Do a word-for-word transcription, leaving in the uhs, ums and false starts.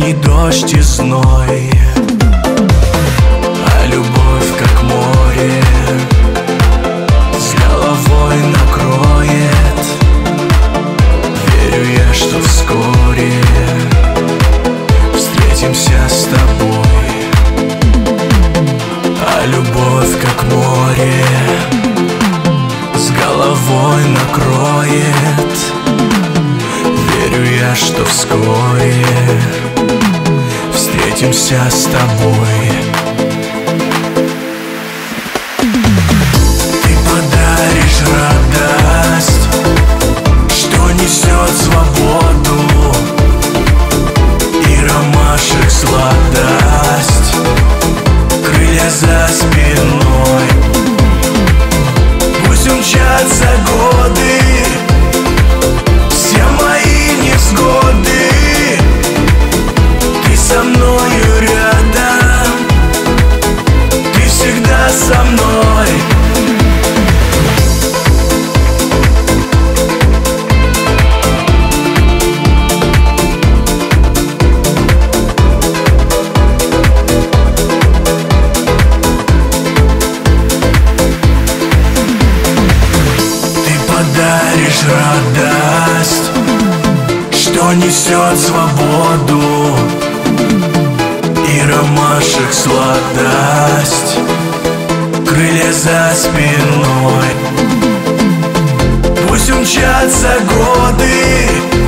летний дождь и зной, а любовь как море с головой накроет. Верю я, что вскоре встретимся с тобой, а любовь как море с головой накроет. Верю я, что вскоре встретимся с тобой. Ты подаришь радость, что несет свободу, и ромашек сладость, крылья за спиной. Пусть умчатся годы, все мои невзгоды. Ты со мною рядом, ты всегда со мной. Подаришь радость, что несет свободу, и ромашек сладость, крылья за спиной. Пусть умчатся годы,